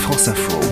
France Info.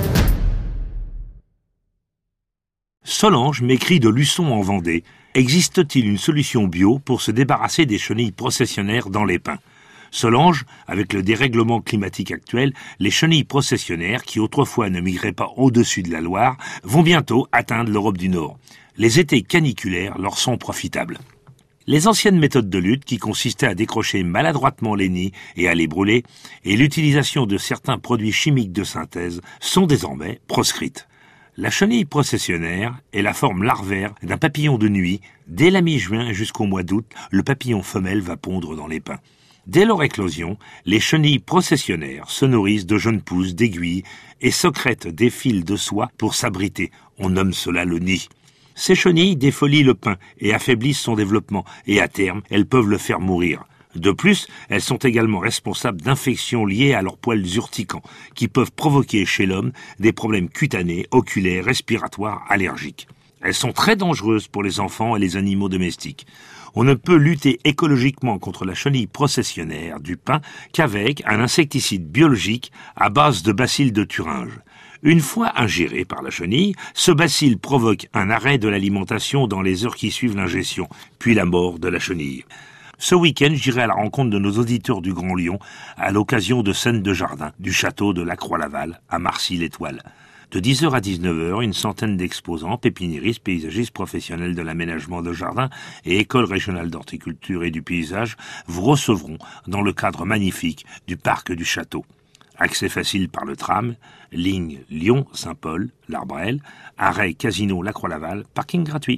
Solange m'écrit de Luçon en Vendée. Existe-t-il une solution bio pour se débarrasser des chenilles processionnaires dans les pins ? Solange, avec le dérèglement climatique actuel, les chenilles processionnaires, qui autrefois ne migraient pas au-dessus de la Loire, vont bientôt atteindre l'Europe du Nord. Les étés caniculaires leur sont profitables. Les anciennes méthodes de lutte, qui consistaient à décrocher maladroitement les nids et à les brûler, et l'utilisation de certains produits chimiques de synthèse, sont désormais proscrites. La chenille processionnaire est la forme larvaire d'un papillon de nuit. Dès la mi-juin jusqu'au mois d'août, le papillon femelle va pondre dans les pins. Dès leur éclosion, les chenilles processionnaires se nourrissent de jeunes pousses, d'aiguilles et sécrètent des fils de soie pour s'abriter. On nomme cela le nid. Ces chenilles défolient le pin et affaiblissent son développement, et à terme, elles peuvent le faire mourir. De plus, elles sont également responsables d'infections liées à leurs poils urticants, qui peuvent provoquer chez l'homme des problèmes cutanés, oculaires, respiratoires, allergiques. Elles sont très dangereuses pour les enfants et les animaux domestiques. On ne peut lutter écologiquement contre la chenille processionnaire du pin qu'avec un insecticide biologique à base de bacilles de Thuringe. Une fois ingéré par la chenille, ce bacille provoque un arrêt de l'alimentation dans les heures qui suivent l'ingestion, puis la mort de la chenille. Ce week-end, j'irai à la rencontre de nos auditeurs du Grand Lyon à l'occasion de scènes de jardin du château de la Croix-Laval à Marcy-l'Étoile. De 10h à 19h, une centaine d'exposants, pépiniéristes, paysagistes, professionnels de l'aménagement de jardin et école régionale d'horticulture et du paysage vous recevront dans le cadre magnifique du parc du château. Accès facile par le tram, ligne Lyon-Saint-Paul, l'Arbrel, arrêt Casino La Croix-Laval, parking gratuit.